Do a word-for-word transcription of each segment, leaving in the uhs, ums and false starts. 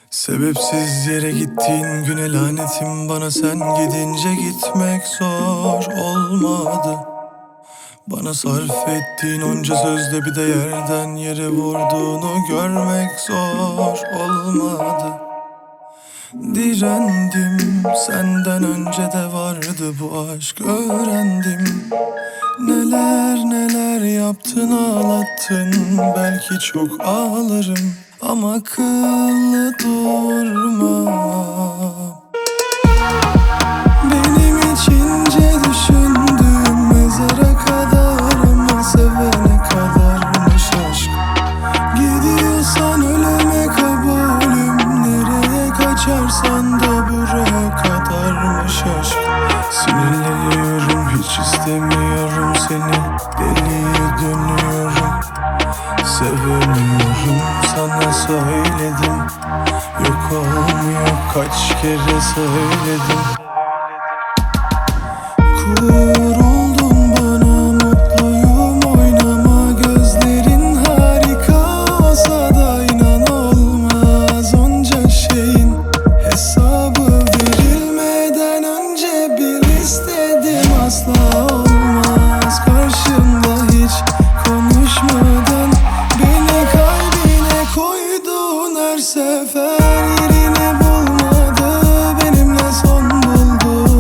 Sebepsiz yere gittiğin güne lanetim bana, sen gidince gitmek zor olmadı. Bana sarf ettiğin onca sözde bir de yerden yere vurduğunu görmek zor olmadı. Direndim, senden önce de vardı bu aşk, öğrendim. Neler neler yaptın, ağlattın, belki çok ağlarım ama akıllı durma. Benim içince düşündüğüm mezara kadar, ama sevene kadarmış aşk. Gidiyorsan ölüme kabulüm, nereye kaçarsan da buraya kadarmış aşk. Sinirleniyorum, hiç istemiyorum seni, deliye dönüyorum. Sevemiyorum, sana söyledim, yok olmuyor, kaç kere söyledim. Kuruldun bana, mutluyum, oynama, gözlerin harika olsa da inan olmaz. Onca şeyin hesabı verilmeden önce bir istedim, asla olmaz. Karşımda hiç konuşmadan beni kalbine koydun her sefer. Yerini bulmadı, benimle son buldu.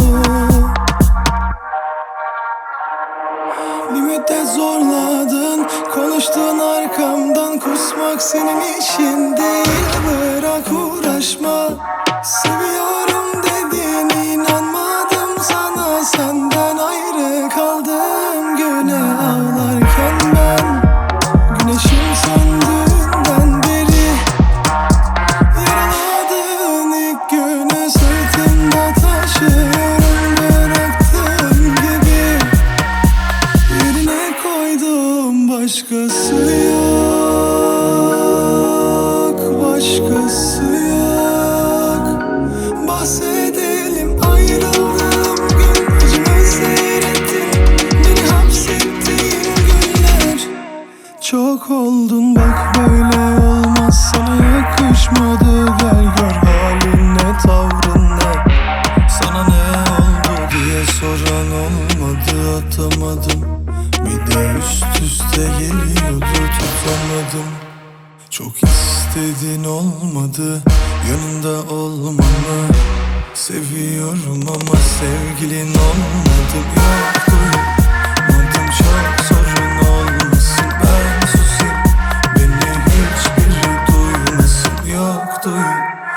Bir müddet zorladın, konuştun arkamdan, kusmak senin işin değil, bırak uğraşma. Seviyorum dediğine inanmadım sana, senden ayrı kaldım güne ağlarken ben. Güneşim söndüğünden beri yaraladığın ilk günü sırtımda taşıyorum, bıraktığım gibi. Yerine koydum, başkası yok, başkası yok. Bahsedelim ayrıldığım gün, acımı seyrettin, beni hapsettiğin günler. Çok oldun bak, böyle olmaz, sana yakışmadı. Gel gör halin ne, tavrın ne. Sana ne oldu diye soran olmadı, atamadım. Bir de üst üste geliyordu, tutamadım. Çok istedin, olmadı, yanında olmamı. Seviyorum ama sevgilin olmadım. Yok duymadım, çok sorun olmasın, ben susayım, beni hiçbiri duymasın. Yok duymadım.